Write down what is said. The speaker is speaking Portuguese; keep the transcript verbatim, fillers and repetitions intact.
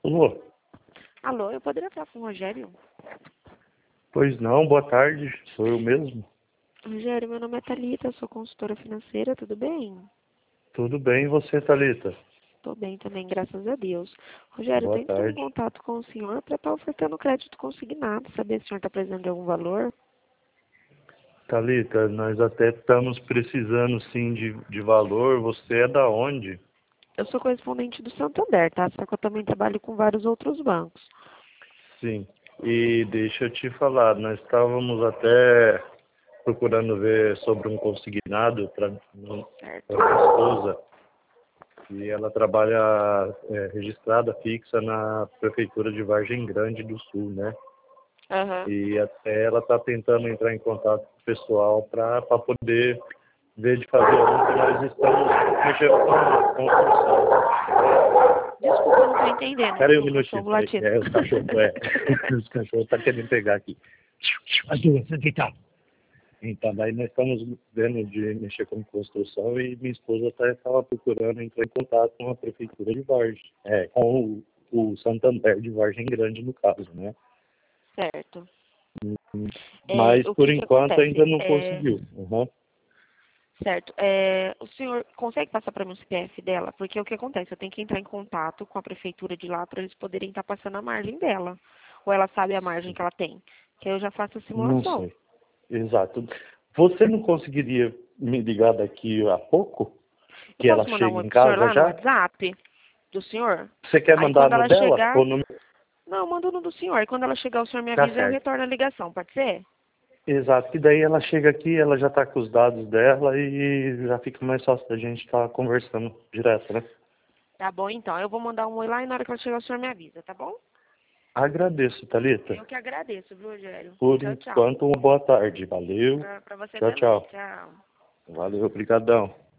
Alô? Alô, eu poderia falar com o Rogério? Pois não, boa tarde, sou eu mesmo. Rogério, meu nome é Thalita, eu sou consultora financeira, tudo bem? Tudo bem, e você, Thalita? Tô bem também, graças a Deus. Rogério, eu Boa tô entrando em tarde. contato com o senhor para estar ofertando crédito consignado, saber se o senhor está precisando de algum valor. Thalita, nós até estamos precisando sim de, de valor. Você é da onde? Eu sou correspondente do Santander, tá? Só que eu também trabalho com vários outros bancos. Sim. E deixa eu te falar, nós estávamos até procurando ver sobre um consignado para minha Certo. esposa. E ela trabalha é, registrada fixa na Prefeitura de Vargem Grande do Sul, né? Aham. E até ela está tentando entrar em contato com o pessoal para poder ver de fazer ontem. Nós estamos mexendo com a construção. Desculpa, eu não tô entendendo. Espera aí um O minutinho. cachorro Peraí. latindo. É, os cachorros, é. Os cachorros estão querendo pegar aqui. As duas, deitar. Então, daí nós estamos vendo de mexer com construção e minha esposa estava procurando entrar em contato com a Prefeitura de Vargem. É, com o, o Santander de Vargem Grande, no caso, né? Certo. É, Mas, o por que que enquanto, acontece? ainda não É, conseguiu. Uhum. certo. É, o senhor consegue passar para mim o C P F dela? Porque o que acontece? Eu tenho que entrar em contato com a prefeitura de lá para eles poderem estar passando a margem dela. Ou ela sabe a margem que ela tem? Que aí eu já faço a Não simulação. sei. Exato. Você não conseguiria me ligar daqui a pouco? Eu Que ela posso mandar um chegue oi em pro senhor casa lá no já? WhatsApp do senhor? Você quer Aí mandar quando no ela dela? chegar. Ou no... Não, eu mando no do senhor. E quando ela chegar, o senhor me Tá avisa e eu certo. retorno a ligação, pode ser? Exato. Que daí ela chega aqui, ela já tá com os dados dela e já fica mais fácil da gente estar conversando direto, né? Tá bom, então. Eu vou mandar um oi lá e na hora que ela chegar, o senhor me avisa, tá bom? Agradeço, Thalita. Eu que agradeço, viu, Rogério? Por Tchau, tchau. enquanto, uma boa tarde. Valeu. Pra, pra você Tchau, também. tchau. Tchau. Valeu, obrigadão.